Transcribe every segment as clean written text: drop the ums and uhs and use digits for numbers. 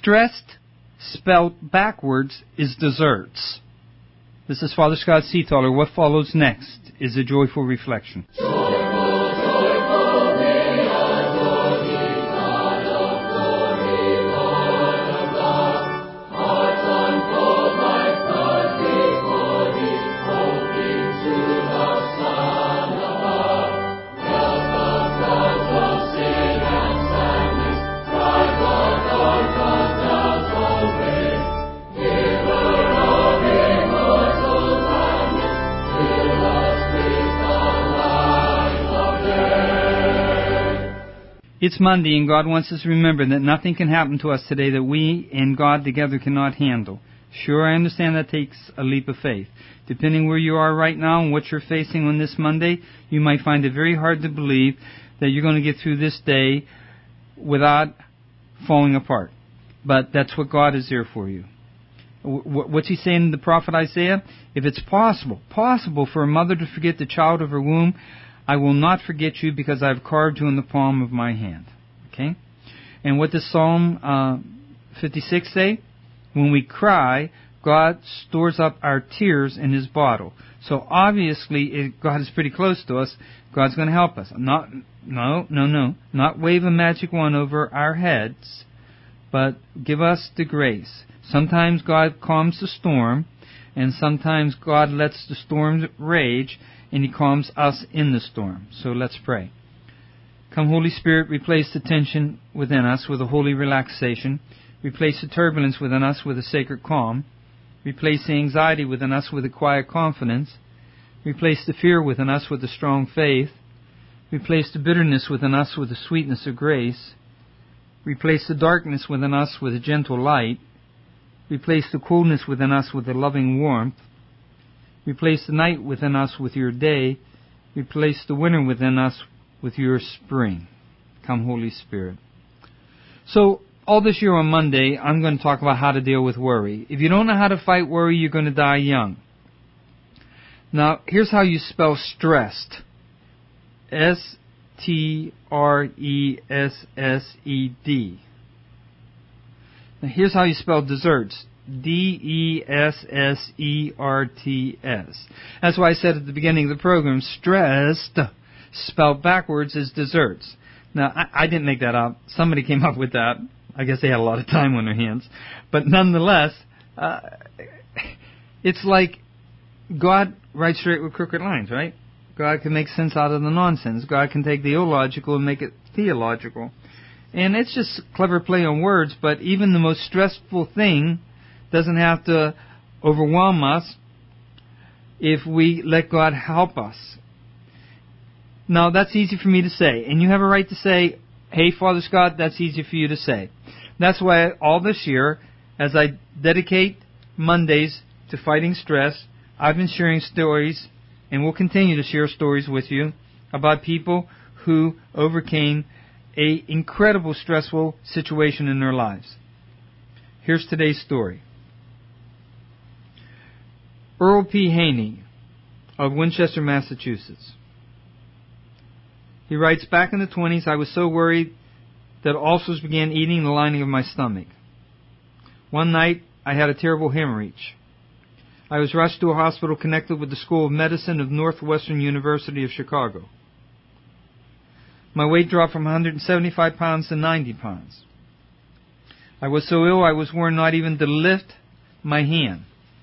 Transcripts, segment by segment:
Stressed, spelled backwards, is desserts. This is Father Scott Seathaler. What follows next is a joyful reflection. It's Monday, and God wants us to remember that nothing can happen to us today that we and God together cannot handle. Sure, I understand that takes a leap of faith. Depending where you are right now and what you're facing on this Monday, you might find it very hard to believe that you're going to get through this day without falling apart. But that's what God is there for you. What's he saying to the prophet Isaiah? If it's possible for a mother to forget the child of her womb, I will not forget you because I have carved you in the palm of my hand. Okay? And what does Psalm 56 say? When we cry, God stores up our tears in his bottle. So obviously, God is pretty close to us. God's going to help us. Not wave a magic wand over our heads, but give us the grace. Sometimes God calms the storm, and sometimes God lets the storm rage, and he calms us in the storm. So let's pray. Come, Holy Spirit, replace the tension within us with a holy relaxation. Replace the turbulence within us with a sacred calm. Replace the anxiety within us with a quiet confidence. Replace the fear within us with a strong faith. Replace the bitterness within us with the sweetness of grace. Replace the darkness within us with a gentle light. Replace the coolness within us with a loving warmth. Replace the night within us with your day. Replace the winter within us with your spring. Come, Holy Spirit. So, all this year on Monday, I'm going to talk about how to deal with worry. If you don't know how to fight worry, you're going to die young. Now, here's how you spell stressed. S-T-R-E-S-S-E-D. Now, here's how you spell desserts. D-E-S-S-E-R-T-S. That's why I said at the beginning of the program, stressed, spelled backwards, is desserts. Now, I didn't make that up. Somebody came up with that. I guess they had a lot of time on their hands. But nonetheless, it's like God writes straight with crooked lines, right? God can make sense out of the nonsense. God can take the illogical and make it theological. And it's just clever play on words, but even the most stressful thing doesn't have to overwhelm us if we let God help us. Now, that's easy for me to say. And you have a right to say, hey, Father Scott, that's easy for you to say. That's why all this year, as I dedicate Mondays to fighting stress, I've been sharing stories, and will continue to share stories with you about people who overcame an incredible stressful situation in their lives. Here's today's story. Earl P. Haney of Winchester, Massachusetts. He writes, back in the 20s, I was so worried that ulcers began eating the lining of my stomach. One night, I had a terrible hemorrhage. I was rushed to a hospital connected with the School of Medicine of Northwestern University of Chicago. My weight dropped from 175 pounds to 90 pounds. I was so ill I was worn not even to lift my hand.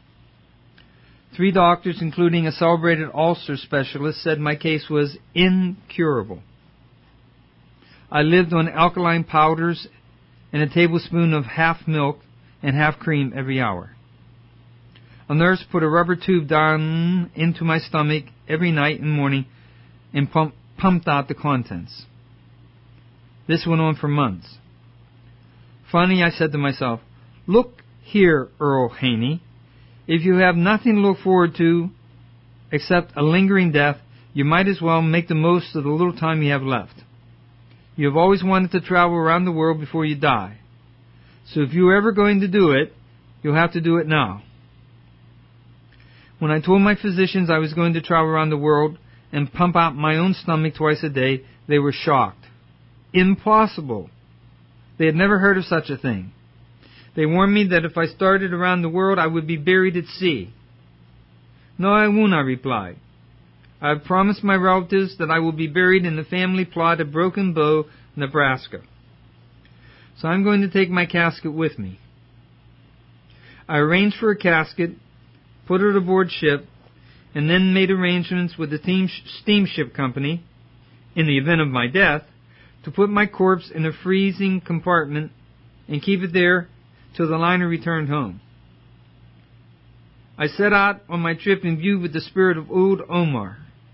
3 doctors, including a celebrated ulcer specialist, said my case was incurable. I lived on alkaline powders and a tablespoon of half milk and half cream every hour. A nurse put a rubber tube down into my stomach every night and morning and pumped out the contents. This went on for months. Finally, I said to myself, look here, Earl Haney. If you have nothing to look forward to except a lingering death, you might as well make the most of the little time you have left. You have always wanted to travel around the world before you die. So if you're ever going to do it, you'll have to do it now. When I told my physicians I was going to travel around the world and pump out my own stomach twice a day, they were shocked. Impossible. They had never heard of such a thing. They warned me that if I started around the world, I would be buried at sea. No, I won't, I replied. I have promised my relatives that I will be buried in the family plot at Broken Bow, Nebraska. So I'm going to take my casket with me. I arranged for a casket, put it aboard ship, and then made arrangements with the steamship company, in the event of my death, to put my corpse in a freezing compartment and keep it there till the liner returned home. I set out on my trip imbued with the spirit of old Omar.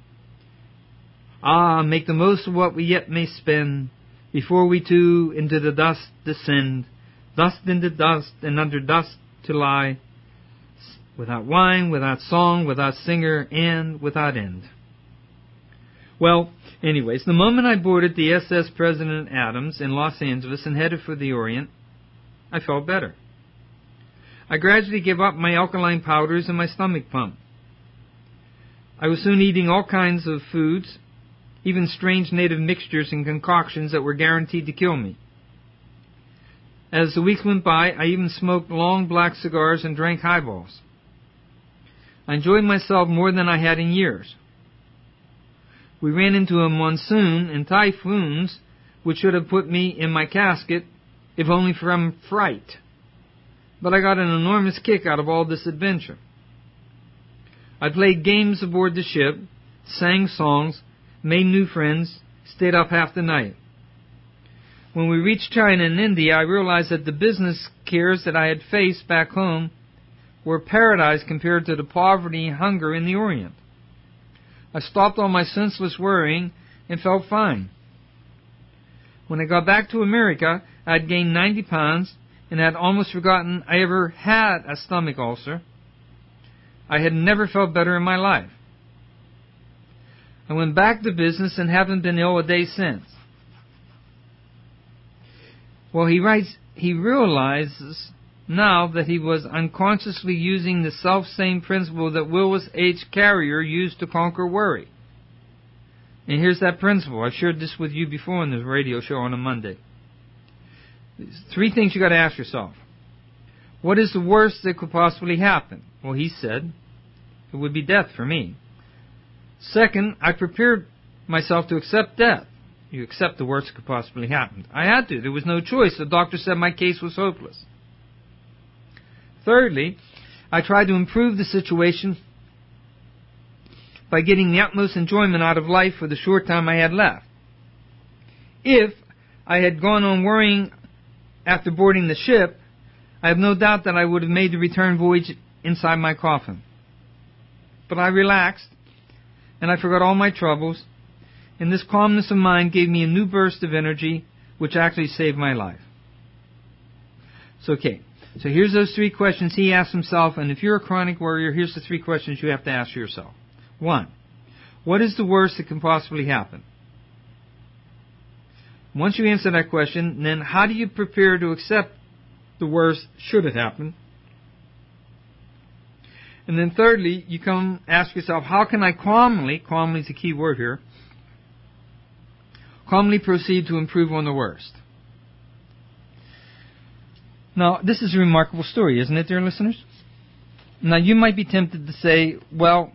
Ah, make the most of what we yet may spend, before we too into the dust descend, dust into dust, and under dust to lie, without wine, without song, without singer, and without end. Well, anyways, the moment I boarded the SS President Adams in Los Angeles and headed for the Orient, I felt better. I gradually gave up my alkaline powders and my stomach pump. I was soon eating all kinds of foods, even strange native mixtures and concoctions that were guaranteed to kill me. As the weeks went by, I even smoked long black cigars and drank highballs. I enjoyed myself more than I had in years. We ran into a monsoon and typhoons which should have put me in my casket, if only from fright. But I got an enormous kick out of all this adventure. I played games aboard the ship, sang songs, made new friends, stayed up half the night. When we reached China and India, I realized that the business cares that I had faced back home were paradise compared to the poverty and hunger in the Orient. I stopped all my senseless worrying and felt fine. When I got back to America, I had gained 90 pounds and had almost forgotten I ever had a stomach ulcer. I had never felt better in my life. I went back to business and haven't been ill a day since. Well, he writes, he realizes now that he was unconsciously using the self-same principle that Willis H. Carrier used to conquer worry. And here's that principle. I've shared this with you before on this radio show on a Monday. There's 3 things you got to ask yourself. What is the worst that could possibly happen? Well, he said, it would be death for me. Second, I prepared myself to accept death. You accept the worst that could possibly happen. I had to. There was no choice. The doctor said my case was hopeless. Thirdly, I tried to improve the situation by getting the utmost enjoyment out of life for the short time I had left. If I had gone on worrying after boarding the ship, I have no doubt that I would have made the return voyage inside my coffin. But I relaxed, and I forgot all my troubles, and this calmness of mind gave me a new burst of energy, which actually saved my life. So here's those 3 questions he asked himself, and if you're a chronic worrier, here's the 3 questions you have to ask yourself. 1. What is the worst that can possibly happen? Once you answer that question, then how do you prepare to accept the worst should it happen? And then thirdly, you come ask yourself, how can I calmly is the key word here, calmly proceed to improve on the worst? Now, this is a remarkable story, isn't it, dear listeners? Now, you might be tempted to say, well,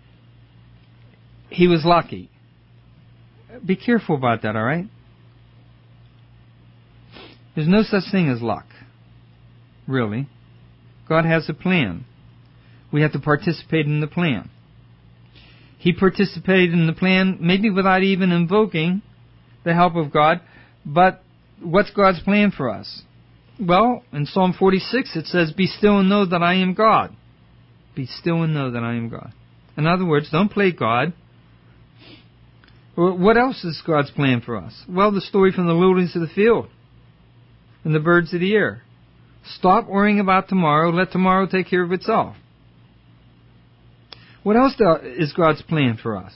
he was lucky. Be careful about that, all right? There's no such thing as luck, really. God has a plan. We have to participate in the plan. He participated in the plan maybe without even invoking the help of God, but what's God's plan for us? Well, in Psalm 46 it says, be still and know that I am God. Be still and know that I am God. In other words, don't play God. What else is God's plan for us? Well, the story from the lilies of the field and the birds of the air. Stop worrying about tomorrow. Let tomorrow take care of itself. What else is God's plan for us?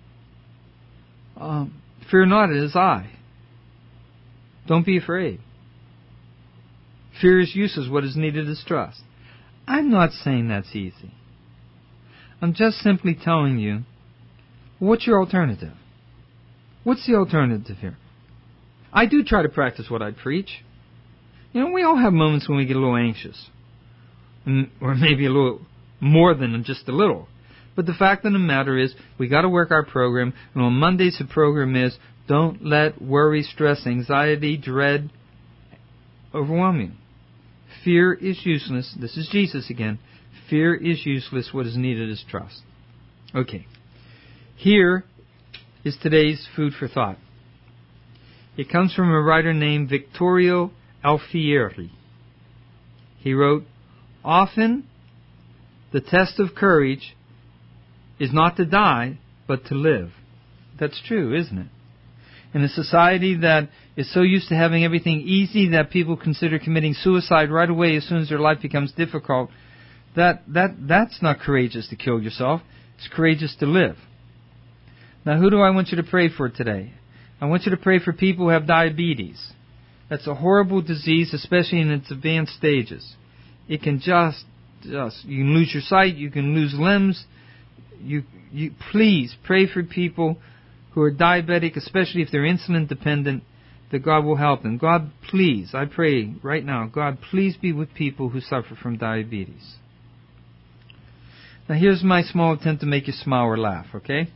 Fear not, it is I. Don't be afraid. Fear is useless. What is needed is trust. I'm not saying that's easy. I'm just simply telling you, what's your alternative? What's the alternative here? I do try to practice what I preach. We all have moments when we get a little anxious. Or maybe a little more than just a little. But the fact of the matter is, we got to work our program. And on Mondays, the program is, don't let worry, stress, anxiety, dread overwhelm you. Fear is useless. This is Jesus again. Fear is useless. What is needed is trust. Okay. Here is today's food for thought. It comes from a writer named Vittorio Alfieri. He wrote, often the test of courage is not to die, but to live. That's true, isn't it? In a society that is so used to having everything easy that people consider committing suicide right away as soon as their life becomes difficult, that's not courageous to kill yourself. It's courageous to live. Now, who do I want you to pray for today? I want you to pray for people who have diabetes. That's a horrible disease, especially in its advanced stages. It can just you can lose your sight, you can lose limbs. You please pray for people who are diabetic, especially if they're insulin dependent, that God will help them. God, please, I pray right now, God, please be with people who suffer from diabetes. Now here's my small attempt to make you smile or laugh, okay?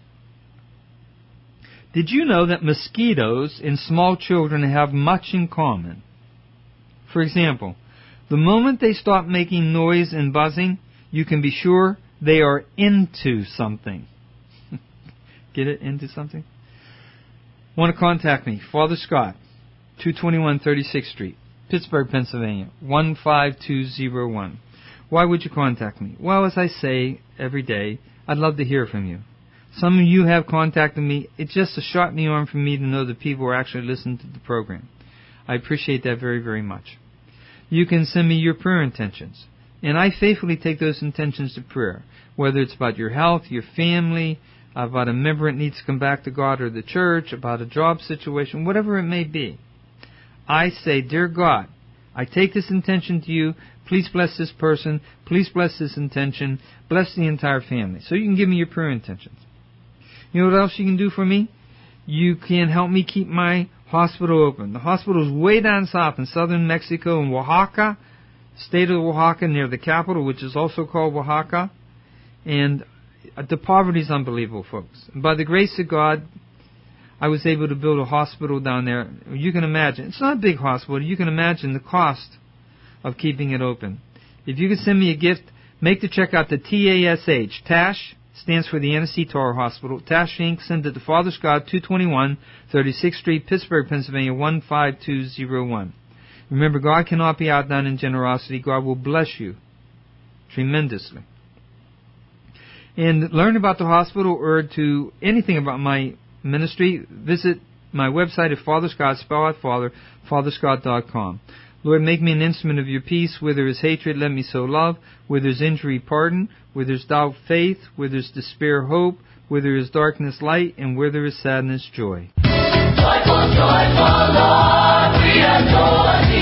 Did you know that mosquitoes in small children have much in common? For example, the moment they stop making noise and buzzing, you can be sure they are into something. Get it? Into something? Want to contact me? Father Scott, 221 36th Street, Pittsburgh, Pennsylvania, 15201. Why would you contact me? Well, as I say every day, I'd love to hear from you. Some of you have contacted me. It's just a shot in the arm for me to know that people are actually listening to the program. I appreciate that very, very much. You can send me your prayer intentions, and I faithfully take those intentions to prayer, whether it's about your health, your family, about a member that needs to come back to God or the church, about a job situation, whatever it may be. I say, Dear God, I take this intention to you. Please bless this person. Please bless this intention. Bless the entire family. So you can give me your prayer intentions. You know what else you can do for me? You can help me keep my hospital open. The hospital is way down south in southern Mexico in Oaxaca, state of Oaxaca, near the capital, which is also called Oaxaca. And the poverty is unbelievable, folks. And by the grace of God, I was able to build a hospital down there. You can imagine. It's not a big hospital. You can imagine the cost of keeping it open. If you could send me a gift, make the check out to TASH. TASH stands for the Annecy Torah Hospital. TASH Inc. Send it to Father Scott, 221 36th Street, Pittsburgh, Pennsylvania, 15201. Remember, God cannot be outdone in generosity. God will bless you tremendously. And learn about the hospital or to anything about my ministry, visit my website at Father Scott, spell out Father, FatherScott.com. Lord, make me an instrument of your peace. Where there is hatred, let me sow love. Where there is injury, pardon. Where there is doubt, faith. Where there is despair, hope. Where there is darkness, light. And where there is sadness, joy. Joyful, joyful Lord, we adore you.